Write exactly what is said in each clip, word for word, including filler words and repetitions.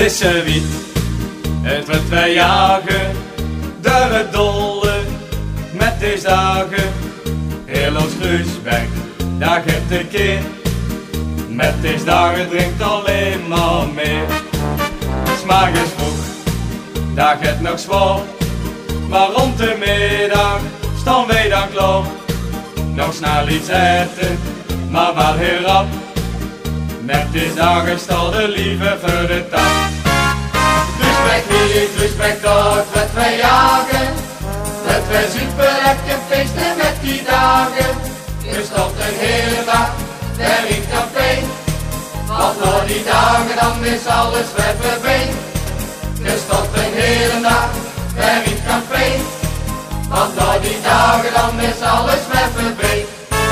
is een wiet, het wordt wij jagen, door het dolle, met deze dagen. Heel ons Groesbeek, daar geeft de kind, met deze dagen drinkt alleen maar meer. Smaak is vroeg, daar gaat nog zwaar, maar rond de middag staan wij dan klaar. Nog snel iets eten, maar wel heel rap, met deze dagen staan de lieve voor de tap. Groesbeek hier, Groesbeek daar, met wij jagen, met wij super lekker feesten met die dagen. Je stopt een hele dag, daar in café, want door die dagen dan is alles weer voorbij. Je stopt een hele dag, daar in café, want door die dagen dan is alles weer voorbij.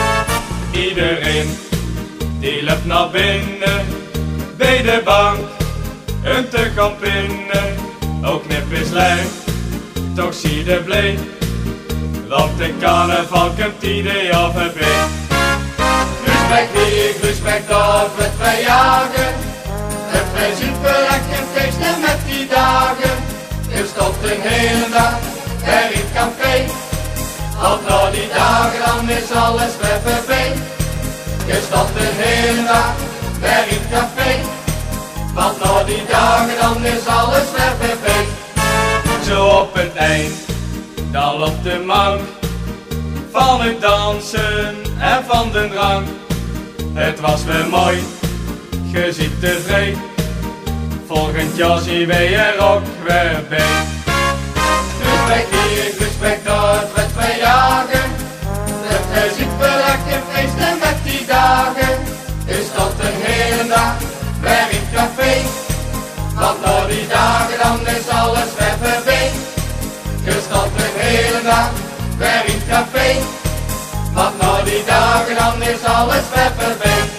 Iedereen die loopt naar binnen, bij de bank, een te gaan pinnen. Ook knip is leeg, toch zie je blij, want de carnaval komt ieder jaar voorbij. Groesbeek hier, Groesbeek daar, met wij jagen, met wij super lekker feesten met die dagen. Je stopt een hele dag, daar in het café, want na die dagen dan is alles weer voorbij. Je stopt een hele dag, daar in het café, want na die dagen dan is alles weer voorbij. Zo op het eind, dan loopt de mank, van het dansen en van de drank. Het was weer mooi, je ziet tevreden, volgend jaar zien wij er ook weer bij. Groesbeek hier, Groesbeek daar, met wij jagen, met wij super lekker feesten met die dagen. Je stopt een hele dag, weer in het café, want na die dagen dan is alles weer voorbij. Je stopt een hele dag, weer in het café, want na die dagen dan is alles weer voorbij.